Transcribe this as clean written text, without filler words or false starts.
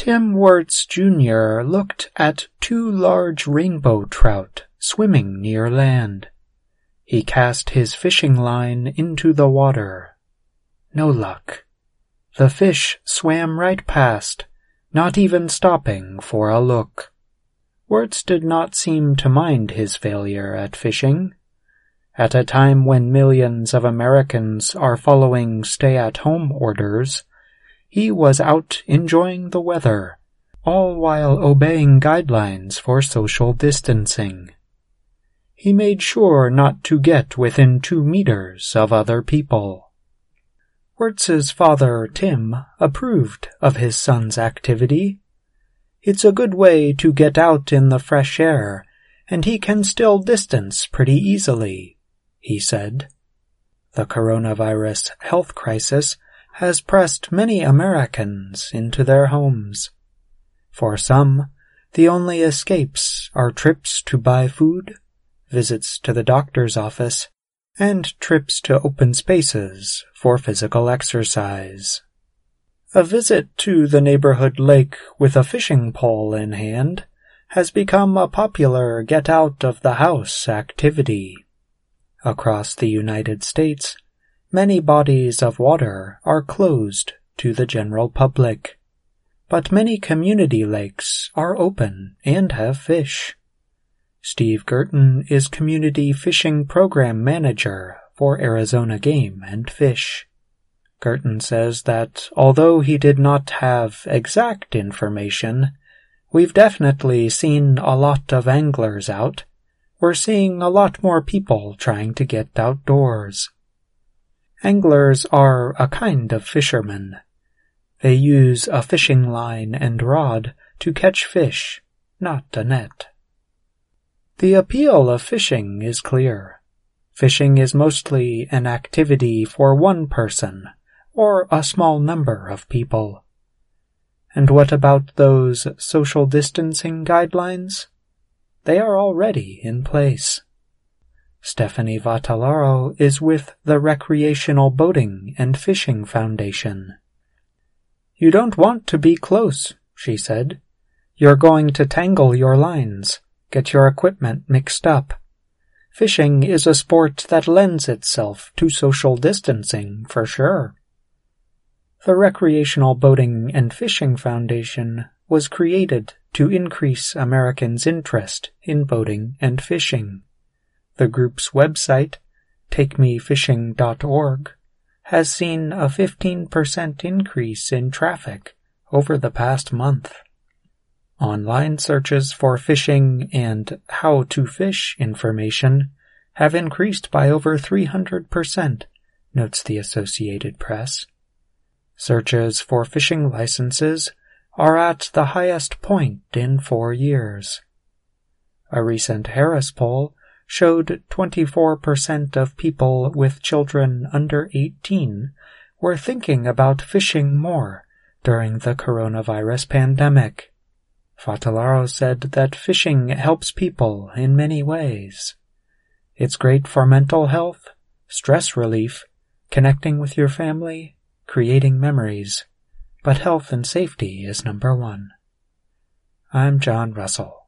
Tim Wirtz Jr. looked at 2 large rainbow trout swimming near land. He cast his fishing line into the water. No luck. The fish swam right past, not even stopping for a look. Wirtz did not seem to mind his failure at fishing. At a time when millions of Americans are following stay-at-home orders, he was out enjoying the weather, all while obeying guidelines for social distancing. He made sure not to get within 2 meters of other people. Wirtz's father, Tim, approved of his son's activity. It's a good way to get out in the fresh air, and he can still distance pretty easily, he said. The coronavirus health crisis has pressed many Americans into their homes. For some, the only escapes are trips to buy food, visits to the doctor's office, and trips to open spaces for physical exercise. A visit to the neighborhood lake with a fishing pole in hand has become a popular get-out-of-the-house activity. Across the United States, many bodies of water are closed to the general public, but many community lakes are open and have fish. Steve Gerton is Community Fishing Program Manager for Arizona Game and Fish. Gerton says that although he did not have exact information, we've definitely seen a lot of anglers out. We're seeing a lot more people trying to get outdoors. Anglers are a kind of fishermen. They use a fishing line and rod to catch fish, not a net. The appeal of fishing is clear. Fishing is mostly an activity for one person, or a small number of people. And what about those social distancing guidelines? They are already in place. Stephanie Vattalaro is with the Recreational Boating and Fishing Foundation. You don't want to be close, she said. You're going to tangle your lines, get your equipment mixed up. Fishing is a sport that lends itself to social distancing, for sure. The Recreational Boating and Fishing Foundation was created to increase Americans' interest in boating and fishing. The group's website, takemefishing.org, has seen a 15% increase in traffic over the past month. Online searches for fishing and how to fish information have increased by over 300%, notes the Associated Press. Searches for fishing licenses are at the highest point in 4 years. A recent Harris poll showed 24% of people with children under 18 were thinking about fishing more during the coronavirus pandemic. Vattalaro said that fishing helps people in many ways. It's great for mental health, stress relief, connecting with your family, creating memories, but health and safety is number one. I'm John Russell.